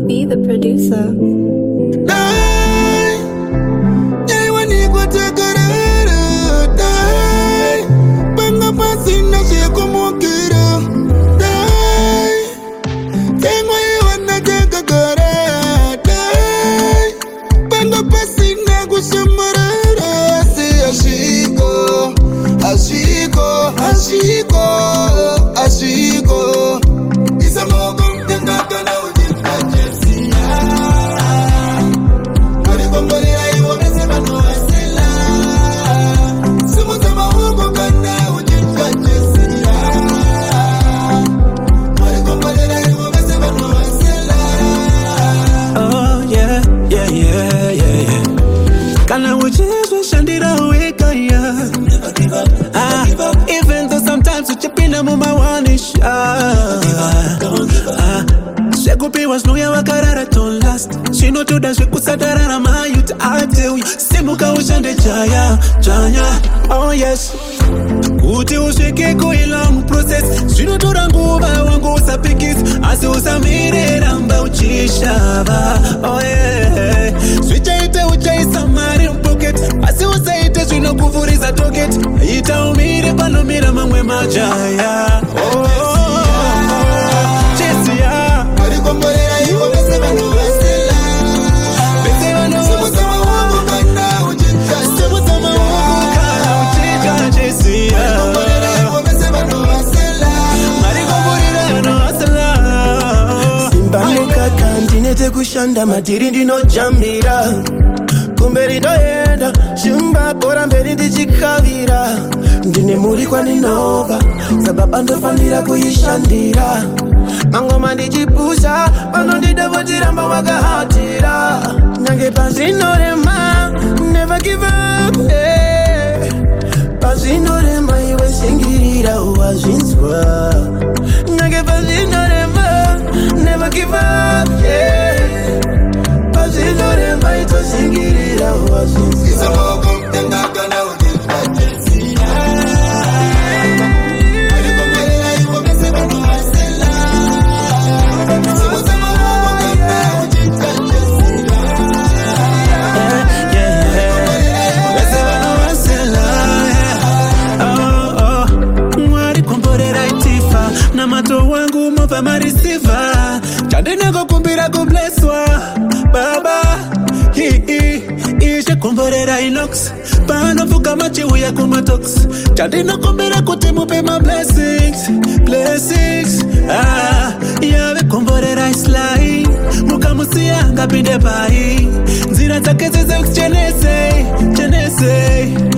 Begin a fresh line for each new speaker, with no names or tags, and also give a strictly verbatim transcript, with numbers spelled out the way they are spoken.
Be the producer.
Die. Yeah, when you go to Carrera, die. Banga pasina she como quiera, die. Tengo yo anda que Carrera, die. Banga pasina kushamarera, así ashigo, ashigo, ashigo, ashigo. Isa mo contenta con la
was no yawa karara don't last. She no to dance we kusatarana my youth. I tell you, simuka ushande chaya, chaya. Oh yes. Kuti ushike kuila mu process. She no to ranguva wangu usapikis. Asi usamire ramba uchishava. Oh yeah. Switcha ite ucha isamari pocket. Asi usaite shino kufuriza toget. Ita umire panomira mangwe majaya. Oh.
Ndinete kushanda matiri ndinojambira kumberi ndoenda shumba bora mberi ndichikavira ndine muri kwaninova sababa ndofanira kuishandira mangoma ndichipusha vanondidevotiramba wakahatira nyange pazvinorema never give up hey. Pazvinorema iwe shingirira wazvinzwa nyange pazvinorema never give up, yeah. Pazvinorema itoshingirira wazvinzwa.
Isa mo contenta con la
mato wangu mova marisiva chandeneko kumbira kubleswa baba hi hi ishe kumborera inox pano fuka machi uya kumatox chandeno kumbira kuti mupe ma blessings blessings ah yave kumborera islai mukamusia ngapinde pai nzira dzake dzeze chenese chenese